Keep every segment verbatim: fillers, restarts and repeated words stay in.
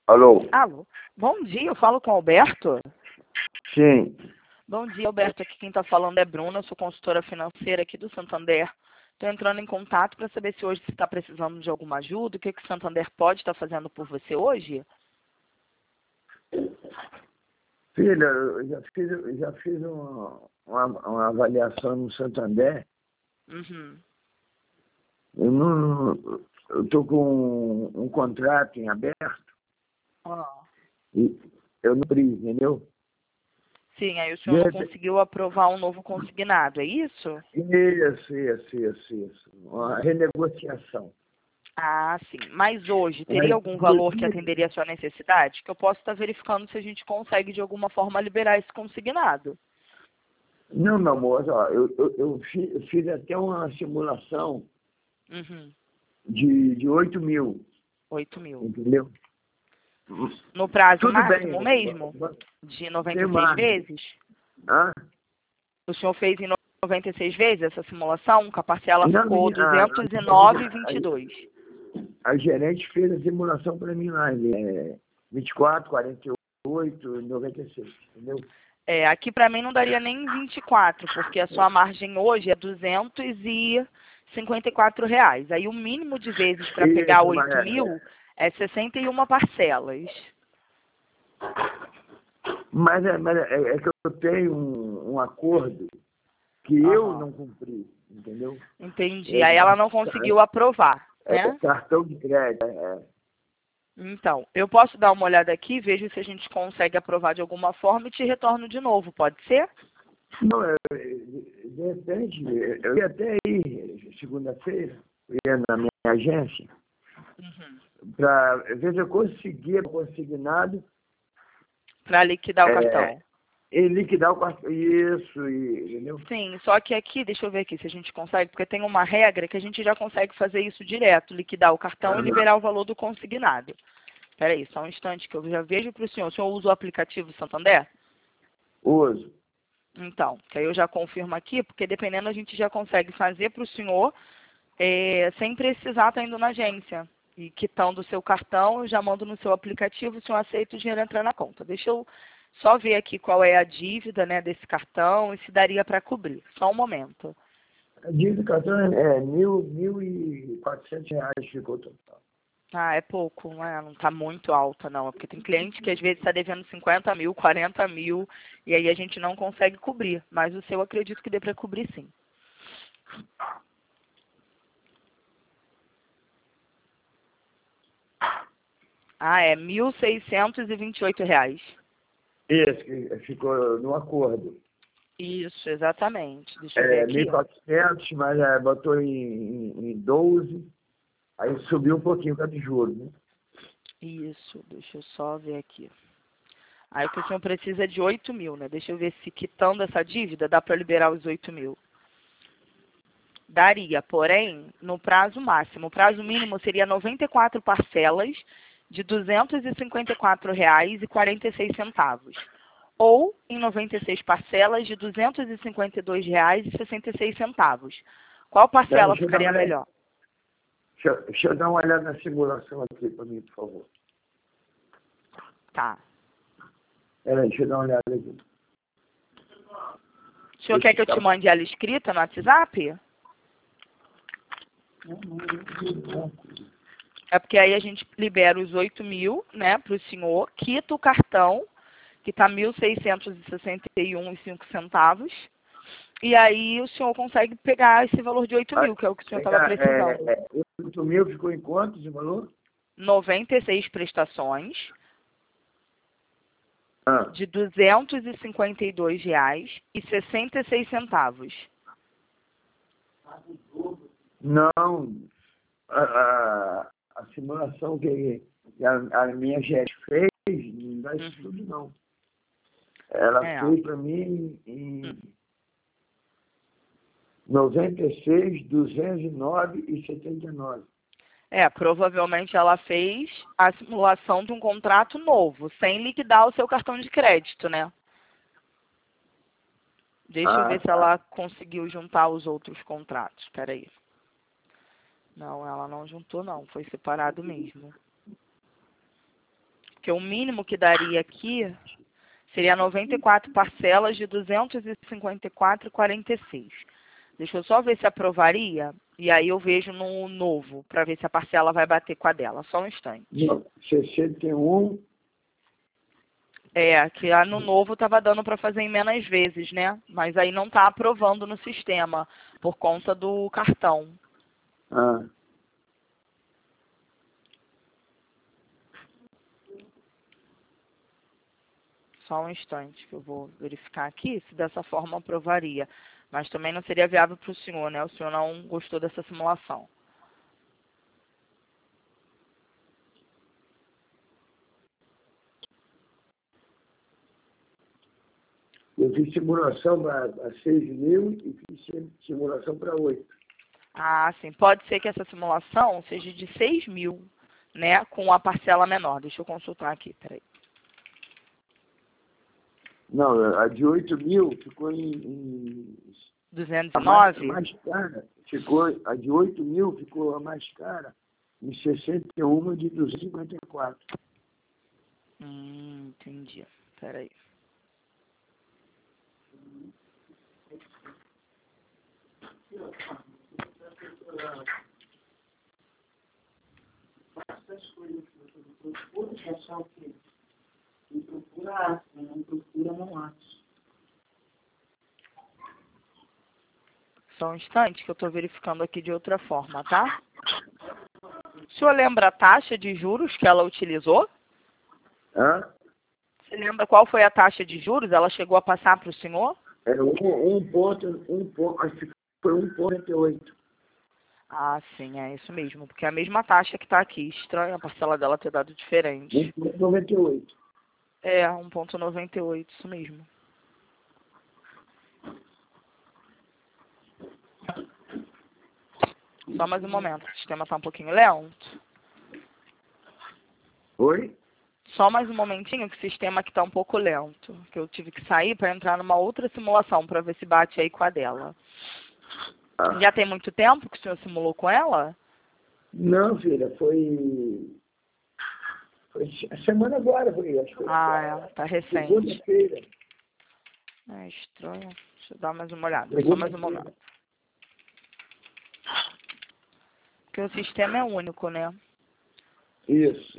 Alô? Alô. Bom dia, eu falo com o Alberto. Sim. Bom dia, Alberto. Aqui quem está falando é Bruna, eu sou consultora financeira aqui do Santander. Estou entrando em contato para saber se hoje você está precisando de alguma ajuda, o que, que o Santander pode estar fazendo por você hoje? Filha, eu já fiz, eu já fiz uma, uma, uma avaliação no Santander. Uhum. Eu não. Eu estou com um, um contrato em aberto Ah. e eu não abri, entendeu? Sim, aí o senhor não De- conseguiu aprovar um novo consignado, é isso? Isso, isso, isso, isso. Uma renegociação. Ah, sim. Mas hoje, teria Mas, algum valor que inclusive, atenderia a sua necessidade? Que eu posso estar verificando se a gente consegue, de alguma forma, liberar esse consignado. não, meu amor, ó, eu, eu, eu fi- eu fiz até uma simulação Uhum. de, de oito mil, oito mil. entendeu? No prazo Tudo bem. máximo mesmo? De noventa Tem e seis margem. vezes? Ah? O senhor fez em noventa e seis vezes essa simulação, que a parcela Não, ficou a, duzentos e nove vírgula vinte e dois. a, a gerente fez a simulação para mim lá, ele é vinte e quatro, quarenta e oito, noventa e seis, entendeu? É, aqui para mim não daria nem vinte e quatro, porque a sua margem hoje é duzentos e cinquenta e quatro reais. Aí o mínimo de vezes para pegar Isso, mas oito é, mil é sessenta e uma parcelas. mas é, mas é, é que eu tenho um, um acordo que eu Aham. não cumpri, entendeu? Entendi. É, Aí ela não conseguiu aprovar, é, é né? cartão de crédito, é, Então, eu posso dar uma olhada aqui, vejo se a gente consegue aprovar de alguma forma e te retorno de novo, pode ser? não, é, de repente, eu ia até ir segunda-feira, eu ia na minha agência, Uhum. para ver se eu conseguia consignado Para liquidar o é, cartão. e liquidar o cartão. Isso, e, entendeu? Sim, só que aqui, deixa eu ver aqui se a gente consegue, porque tem uma regra que a gente já consegue fazer isso direto, liquidar o cartão e Aham. liberar o valor do consignado. Espera aí, só um instante que eu já vejo para o senhor. O senhor usa o aplicativo Santander? Uso. Então, que aí eu já confirmo aqui, porque dependendo a gente já consegue fazer para o senhor é, sem precisar estar indo na agência. E quitando o seu cartão, eu já mando no seu aplicativo, o senhor aceita o dinheiro entrar na conta. Deixa eu só ver aqui qual é a dívida, né, desse cartão e se daria para cobrir. Só um momento. A dívida do cartão é é mil, mil e quatrocentos reais ficou total. Ah, é pouco, não é? Não está muito alta, não. É porque tem cliente que às vezes está devendo cinquenta mil, quarenta mil, e aí a gente não consegue cobrir. Mas o seu eu acredito que dê para cobrir sim. Ah, é mil seiscentos e vinte e oito reais. Esse que ficou no acordo. Isso, exatamente. Deixa eu ver É aqui. mil e quatrocentos, mas é, botou em, em, em doze, aí subiu um pouquinho por causa de juros, né? Isso, deixa eu só ver aqui. Aí o que o senhor precisa é de oito mil, né? Deixa eu ver se quitando essa dívida dá para liberar os oito mil. Daria, porém, no prazo máximo. O prazo mínimo seria noventa e quatro parcelas de duzentos e cinquenta e quatro reais e quarenta e seis centavos. Ou em noventa e seis parcelas de duzentos e cinquenta e dois reais e sessenta e seis centavos. Qual Pera, parcela deixa, eu dar uma ficaria olhada, melhor? deixa, eu- deixa eu dar uma olhada na simulação aqui para mim, por favor. Tá. Pera aí, deixa eu dar uma olhada aqui. O senhor quer que eu te mande ela escrita no WhatsApp? É porque aí a gente libera os oito mil, né, para o senhor, quita o cartão, que está mil seiscentos e sessenta e um reais e cinco centavos, e aí o senhor consegue pegar esse valor de oito Ah, mil, que é o que o senhor estava pegar, precisando. é, é, oito mil ficou em quanto de valor? noventa e seis prestações Ah, de duzentos e cinquenta e dois reais e sessenta e seis centavos. não, a, a, a simulação que a, a minha gerente fez, não dá isso Uhum. tudo não. Ela É. fez para mim em Hum. noventa e seis, duzentos e nove e setenta e nove. É, provavelmente ela fez a simulação de um contrato novo, sem liquidar o seu cartão de crédito, né? Deixa eu Ah, ver se tá. ela conseguiu juntar os outros contratos. Espera aí. Não, ela não juntou não, foi separado mesmo. Porque o mínimo que daria aqui seria noventa e quatro parcelas de duzentos e cinquenta e quatro reais e quarenta e seis centavos. Deixa eu só ver se aprovaria. E aí eu vejo no novo, para ver se a parcela vai bater com a dela. Só um instante. sessenta e um. É, que lá no novo estava dando para fazer em menos vezes, né? Mas aí não está aprovando no sistema, por conta do cartão. Ah. Só um instante que eu vou verificar aqui se dessa forma aprovaria. Mas também não seria viável para o senhor, né? O senhor não gostou dessa simulação. Eu fiz simulação para seis mil e fiz simulação para oito. Ah, sim. Pode ser que essa simulação seja de seis mil, né? Com a parcela menor. Deixa eu consultar aqui, peraí. Não, a de oito mil ficou em... em duzentos a e mais, nove? a mais cara. Ficou, a de oito mil ficou a mais cara em sessenta e um de duzentos e cinquenta e quatro. Hum, entendi. Peraí. Essas coisas que eu procuro, que achar o quê? Quem procura acha, não procura não acha. Só um instante que eu estou verificando aqui de outra forma, tá? O senhor lembra a taxa de juros que ela utilizou? Hã? Você lembra qual foi a taxa de juros? Ela chegou a passar para o senhor? Era um, um ponto, um ponto, acho que foi um ponto noventa e oito. Ah, sim, é isso mesmo. Porque é a mesma taxa que está aqui. Estranho a parcela dela ter dado diferente. um ponto noventa e oito. É, um ponto noventa e oito, isso mesmo. Só mais um momento, o sistema está um pouquinho lento. Oi? Só mais um momentinho, que o sistema aqui está um pouco lento. Que eu tive que sair para entrar numa outra simulação, para ver se bate aí com a dela. Ah. Já tem muito tempo que o senhor simulou com ela? Não, filha, foi... Foi a semana agora, foi, acho que foi. Ah, é, tá recente. Segunda-feira. É estranho. Deixa eu dar mais uma olhada, só mais um momento. Porque o sistema é único, né? Isso.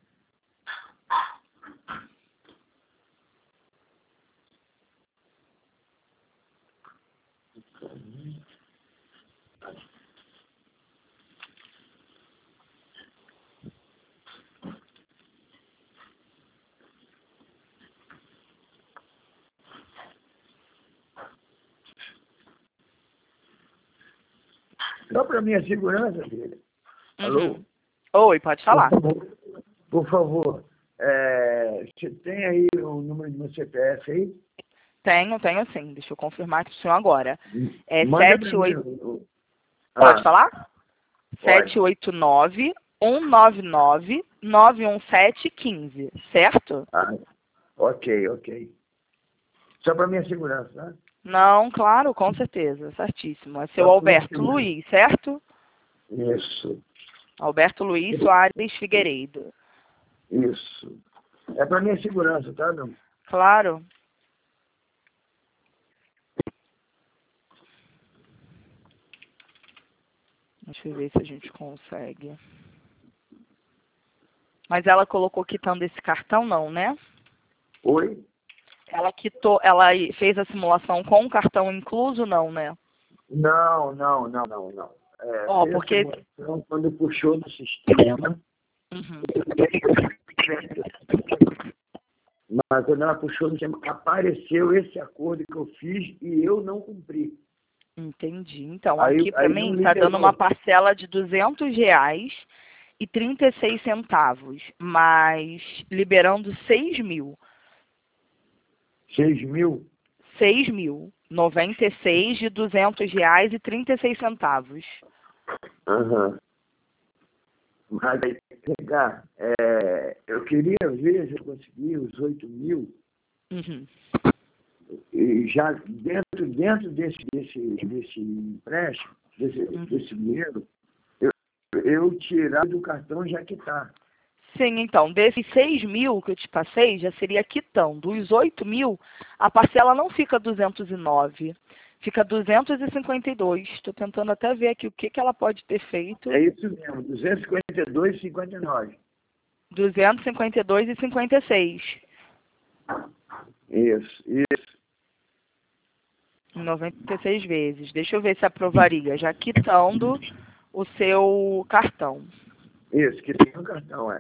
Só para minha segurança, filha. Uhum. Alô? Oi, pode falar. Por favor, por favor é, você tem aí o número do meu C P F aí? Tenho, tenho sim. Deixa eu confirmar com o senhor agora. É Manda sete, pra oito... mim. Pode Ah, falar? pode. sete oito nove, um nove nove, nove um sete um cinco, certo? Ah, ok, ok. Só para minha segurança, né? Não, claro, com certeza, certíssimo. É seu Só pra Alberto minha segurança. Luiz, certo? Isso, Alberto Luiz Soares Figueiredo. isso. É para minha segurança, tá, meu? Claro. Deixa eu ver se a gente consegue. Mas ela colocou quitando esse cartão, não, né? Oi? Ela quitou, ela fez a simulação com o cartão incluso, não, né? Não, não, não, não, não. É, Ó, fez a porque... simulação quando puxou no sistema, Uhum. mas quando ela puxou no sistema, apareceu esse acordo que eu fiz e eu não cumpri. Entendi. Então, Aí- aqui para aí mim não está liberou. dando uma parcela de duzentos reais e trinta e seis centavos, mas liberando seis mil. seis mil? seis mil. noventa e seis de duzentos reais e trinta e seis centavos. Aham. Mas aí, pegar, é, eu queria ver se eu conseguia os oito mil, Uhum. e já dentro, dentro desse, desse, desse empréstimo, desse, Uhum. desse dinheiro, eu, eu tirar do cartão já que está. Sim, então, desses seis mil que eu te passei, já seria quitando. Os oito mil, a parcela não fica duzentos e nove, fica duzentos e cinquenta e dois. Estou tentando até ver aqui o que, que ela pode ter feito. É isso mesmo, duzentos e cinquenta e dois e cinquenta e nove. duzentos e cinquenta e dois e cinquenta e seis. Isso, isso. noventa e seis vezes. Deixa eu ver se aprovaria, já quitando o seu cartão. Isso, que tem no cartão, é.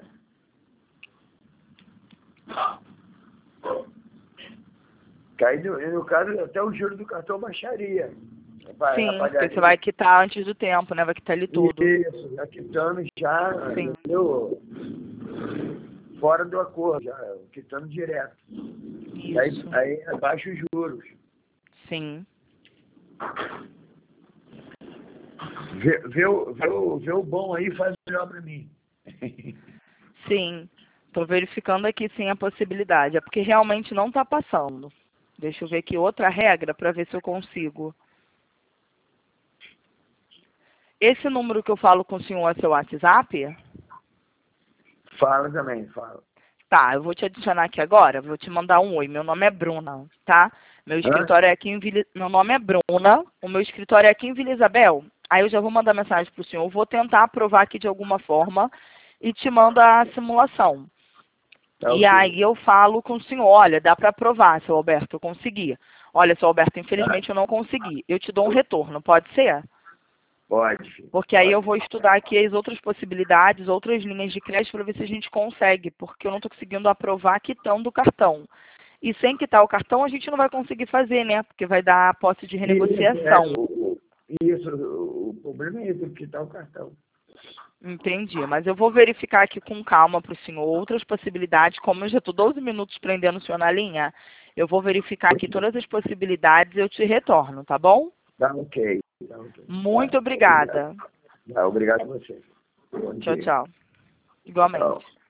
Cai no, no caso, até o juro do cartão baixaria. Vai, Sim, apagaria. porque você vai quitar antes do tempo, né? Vai quitar ele tudo. Isso, já quitando já, Sim. entendeu? Fora do acordo, já, quitando direto. Aí, Isso. aí abaixa os juros. Sim. Vê, vê, o, vê, o, vê o bom aí e faz melhor para mim. Sim. Estou verificando aqui sim a possibilidade. É porque realmente não está passando. Deixa eu ver aqui outra regra para ver se eu consigo. Esse número que eu falo com o senhor é seu WhatsApp? Fala também, fala. Tá, eu vou te adicionar aqui agora, vou te mandar um oi. Meu nome é Bruna, tá? Meu escritório é aqui em Vila... Meu nome é Bruna, o meu escritório é aqui em Vila Isabel. Aí eu já vou mandar mensagem para o senhor, eu vou tentar aprovar aqui de alguma forma e te mando a simulação. Tá, e ok. aí eu falo com o senhor, olha, dá para aprovar, seu Alberto, eu consegui. Olha, seu Alberto, infelizmente eu não consegui. Eu te dou um retorno, pode ser? Pode. filho, Porque aí pode. eu vou estudar aqui as outras possibilidades, outras linhas de crédito para ver se a gente consegue, porque eu não estou conseguindo aprovar quitando o cartão. E sem quitar o cartão a gente não vai conseguir fazer, né? Porque vai dar a posse de renegociação. Isso, é, o, isso, o, o problema é esse, quitar o cartão. Entendi, mas eu vou verificar aqui com calma para o senhor outras possibilidades, como eu já estou doze minutos prendendo o senhor na linha, eu vou verificar aqui todas as possibilidades e eu te retorno, tá bom? Tá ok. Tá, okay. Muito Tá, obrigada. Tá, obrigado a você. Bom Tchau, dia. tchau. Igualmente. Tchau.